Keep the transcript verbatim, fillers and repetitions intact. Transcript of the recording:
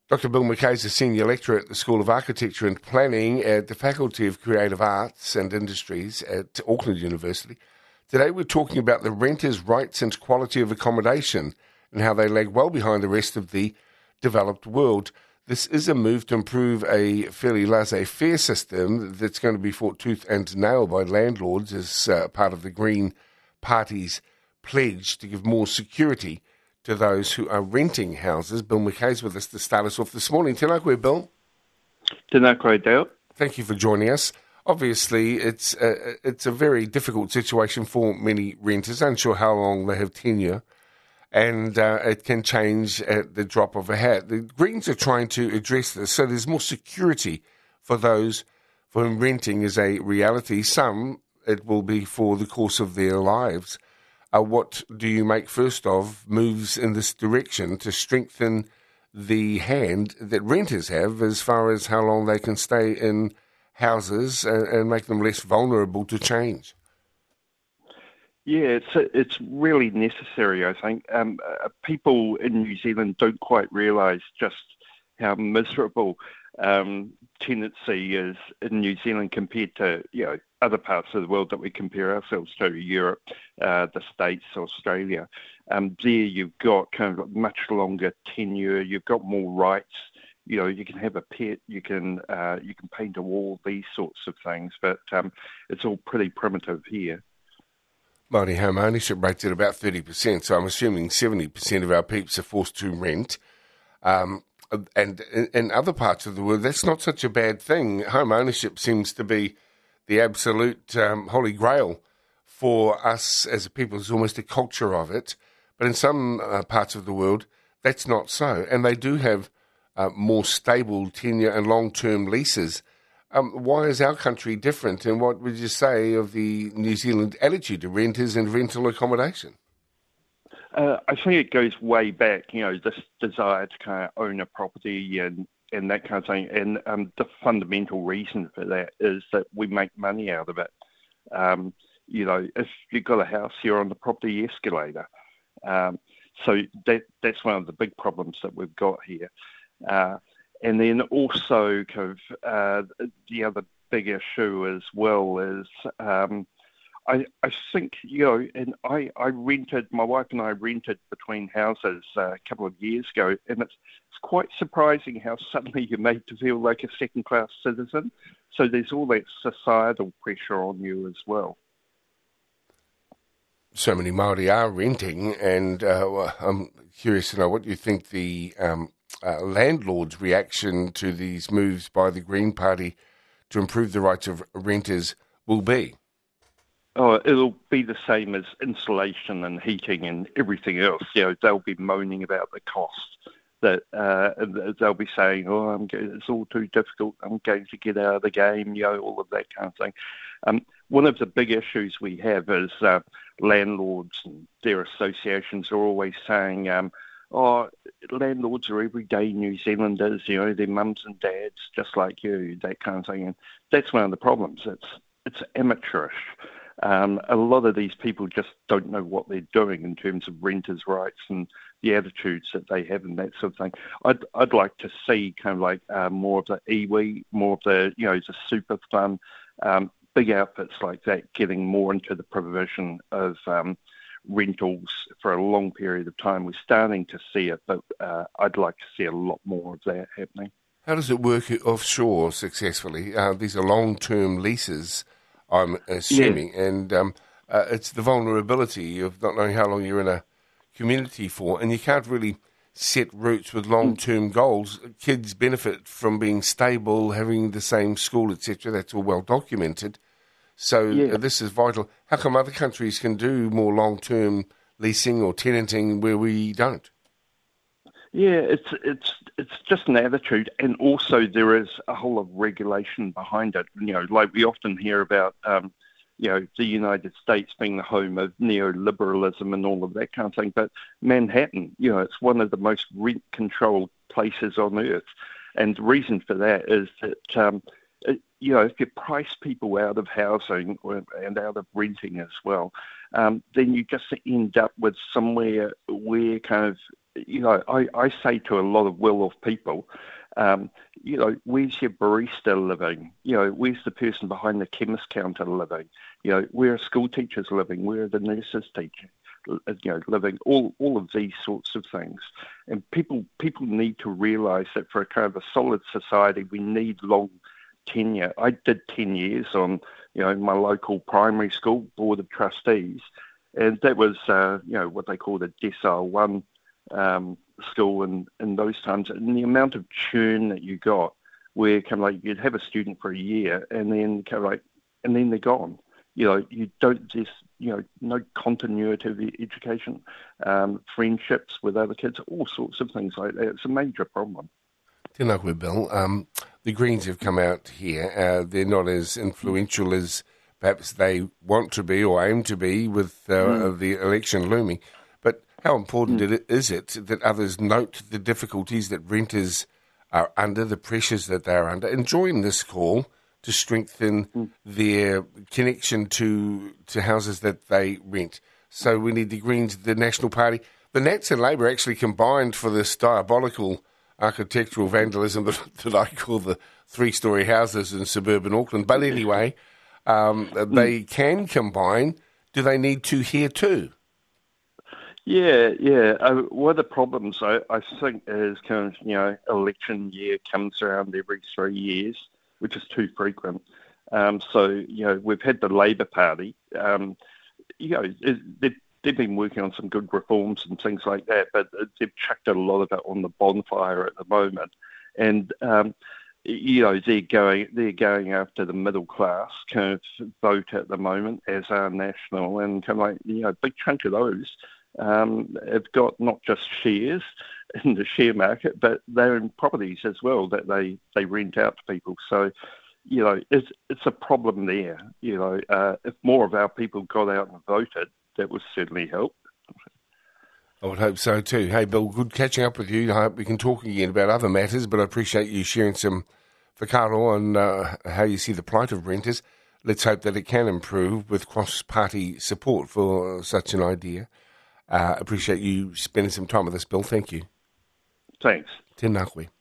Doctor Bill McKay is a senior lecturer at the School of Architecture and Planning at the Faculty of Creative Arts and Industries at Auckland University. Today we're talking about the renters' rights and quality of accommodation and how they lag well behind the rest of the developed world. This is a move to improve a fairly laissez-faire system that's going to be fought tooth and nail by landlords as uh, part of the Green Party's pledge to give more security to those who are renting houses. Bill McKay's with us to start us off this morning. Tēnā koe, Bill. Tēnā koe, Dale. Thank you for joining us. Obviously, it's a, it's a very difficult situation for many renters, unsure how long they have tenure, and uh, it can change at the drop of a hat. The Greens are trying to address this so there's more security for those for whom renting is a reality. Some, it will be for the course of their lives. Uh, what do you make first of moves in this direction to strengthen the hand that renters have as far as how long they can stay in houses and, and make them less vulnerable to change? Yeah, it's it's really necessary, I think. Um, uh, people in New Zealand don't quite realise just how miserable um, tenancy is in New Zealand compared to, you know, other parts of the world that we compare ourselves to, Europe, uh, the States, Australia. Um, there you've got kind of much longer tenure, you've got more rights, you know, you can have a pet, you can uh, you can paint a wall, these sorts of things, but um, it's all pretty primitive here. Māori home ownership rate's at about thirty percent, so I'm assuming seventy percent of our peeps are forced to rent. Um, and in, in other parts of the world, that's not such a bad thing. Home ownership seems to be the absolute um, holy grail for us as a people. There's almost a culture of it. But in some uh, parts of the world, that's not so. And they do have uh, more stable tenure and long-term leases. Um, why is our country different? And what would you say of the New Zealand attitude to renters and rental accommodation? Uh, I think it goes way back, you know, this desire to kind of own a property and and that kind of thing. And um, the fundamental reason for that is that we make money out of it. Um, you know, if you've got a house, you're on the property escalator. Um, so that that's one of the big problems that we've got here. Uh, and then also kind of uh, the other big issue as well is um, I, I think, you know, and I, I rented, my wife and I rented between houses uh, a couple of years ago, and it's, it's quite surprising how suddenly you're made to feel like a second-class citizen. So there's all that societal pressure on you as well. So many Māori are renting, and uh, I'm curious to know what you think the um, uh, landlord's reaction to these moves by the Green Party to improve the rights of renters will be. Oh, it'll be the same as insulation and heating and everything else. You know, they'll be moaning about the cost. That uh, they'll be saying, "Oh, I'm going, it's all too difficult. I'm going to get out of the game." You know, all of that kind of thing. Um, one of the big issues we have is uh, landlords and their associations are always saying, um, "Oh, landlords are everyday New Zealanders. You know, they're mums and dads, just like you." That kind of thing, and that's one of the problems. It's it's amateurish. Um, a lot of these people just don't know what they're doing in terms of renters' rights and the attitudes that they have and that sort of thing. I'd I'd like to see kind of like uh, more of the iwi, more of the, you know, the super fun, um, big outfits like that getting more into the provision of um, rentals for a long period of time. We're starting to see it, but uh, I'd like to see a lot more of that happening. How does it work offshore successfully? Uh, these are long-term leases, I'm assuming, yeah. and um, uh, it's the vulnerability of not knowing how long you're in a community for, and you can't really set roots with long-term mm. goals. Kids benefit from being stable, having the same school, et cetera. That's all well documented. So yeah. uh, this is vital. How come other countries can do more long-term leasing or tenanting where we don't? Yeah, it's it's it's just an attitude, and also there is a whole lot of regulation behind it. You know, like we often hear about, um, you know, the United States being the home of neoliberalism and all of that kind of thing. But Manhattan, you know, it's one of the most rent-controlled places on earth, and the reason for that is that, um, it, you know, if you price people out of housing or, and out of renting as well, um, then you just end up with somewhere where kind of you know, I, I say to a lot of well-off people, um, you know, where's your barista living? You know, where's the person behind the chemist counter living? You know, where are school teachers living? Where are the nurses teaching? You know, living, all all of these sorts of things. And people people need to realise that for a kind of a solid society, we need long tenure. I did ten years on, you know, my local primary school board of trustees, and that was, uh, you know, what they call the decile one um, school in, in those times. And the amount of churn that you got, where kind of like you'd have a student for a year, and then kind of like, and then they're gone. You know, you don't just, you know, no continuity of education, um, friendships with other kids, all sorts of things like that. It's a major problem. Tēnā koe, Bill. Um, the Greens have come out here. Uh, they're not as influential as perhaps they want to be or aim to be with uh, mm. the election looming. But how important mm. it, is it that others note the difficulties that renters are under, the pressures that they're under, and join this call to strengthen mm. their connection to to houses that they rent? So we need the Greens, the National Party. The Nats and Labour actually combined for this diabolical architectural vandalism that, that I call the three-storey houses in suburban Auckland. But anyway, um, mm. they can combine. Do they need to here too? Yeah, yeah. Uh, one of the problems I, I think is kind of, you know, election year comes around every three years, which is too frequent. Um, so, you know, we've had the Labour Party, um, you know, they've, they've been working on some good reforms and things like that, but they've chucked a lot of it on the bonfire at the moment. And, um, you know, they're going, they're going after the middle class kind of vote at the moment, as are National, and kind of like, you know, a big chunk of those um, have got not just shares in the share market, but they're in properties as well that they, they rent out to people. So, you know, it's it's a problem there. You know, uh, if more of our people got out and voted, that would certainly help. I would hope so too. Hey, Bill, good catching up with you. I hope we can talk again about other matters, but I appreciate you sharing some whakaaro on uh, how you see the plight of renters. Let's hope that it can improve with cross-party support for such an idea. Uh, appreciate you spending some time with us, Bill. Thank you. Thanks. Tēnā koe.